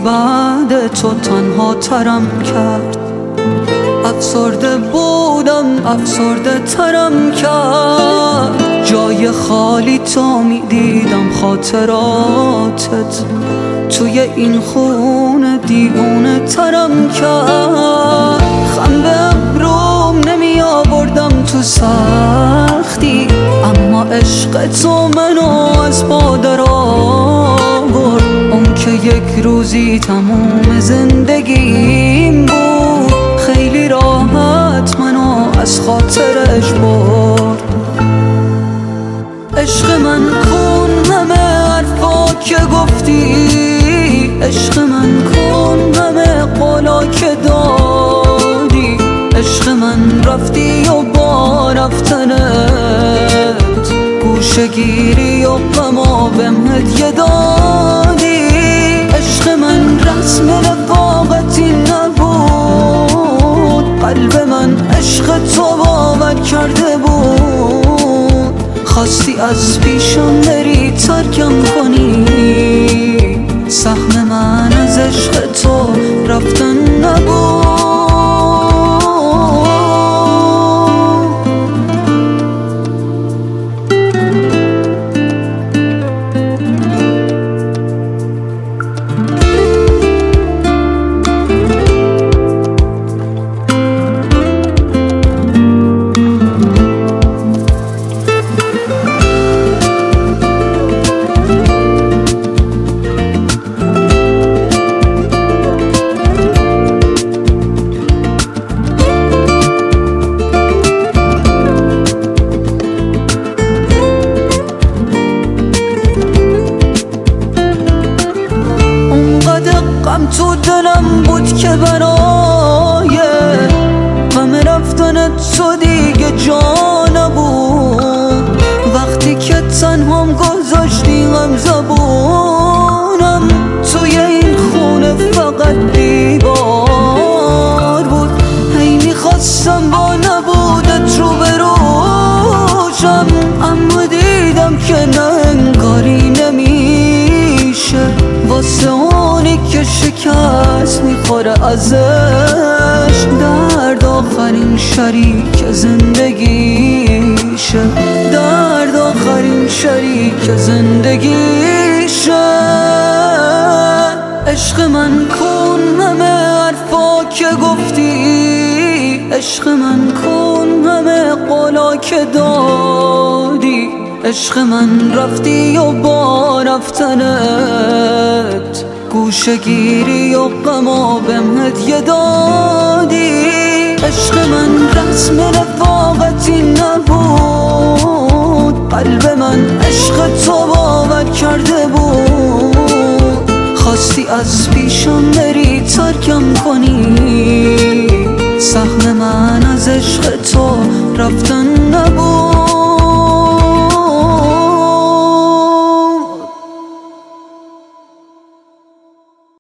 بعد تو تنها ترم کرد. افسرده بودم افسرده ترم کرد. جای خالی تو میدیدم خاطراتت توی این خونه دیوونه ترم کرد. خم به ابروم نمی آوردم تو سختی، اما عشق تو منو از پا در آورد. اون که یک روزی تموم زندگیم بود، خیلی راحت منو از خاطرش برد. عشق من کن همه حرفا که گفتی، عشق من کن همه قولا که دادی. عشق من رفتی و با رفتنت گوشه گیری و غما بهم هدیه دادی. عشق من رسم رفاقتی نبود، قلب من عشق تو باور کرده بود. خواستی از پیشم بری ترکم کنی، سهم من از عشق تو رفتن نبود. غم تو دلم بود که برای غم رفتنت تو دیگه جا نبود. وقتی که تنهام گذاشتی غم زبونم، توی این خونه فقط دیوار بود. هی میخواستم با نبودت رو بروشم، اما دیدم که نه انگاری نمیشه. واسه اونی که شکست میخوره ازش، درد آخرین شریک زندگیشه. درد آخرین شریک زندگیشه. عشق من کن همه حرفا که گفتی، عشق من کن همه قولا که دادی. عشق من رفتی و با رفتنت گوشه گیری و غما بهم هدیه دادی. عشق من رسم رفاقتی نبود، قلب من عشق تو باور کرده بود. خواستی از پیشم بری ترکم کنی، سهم من از عشق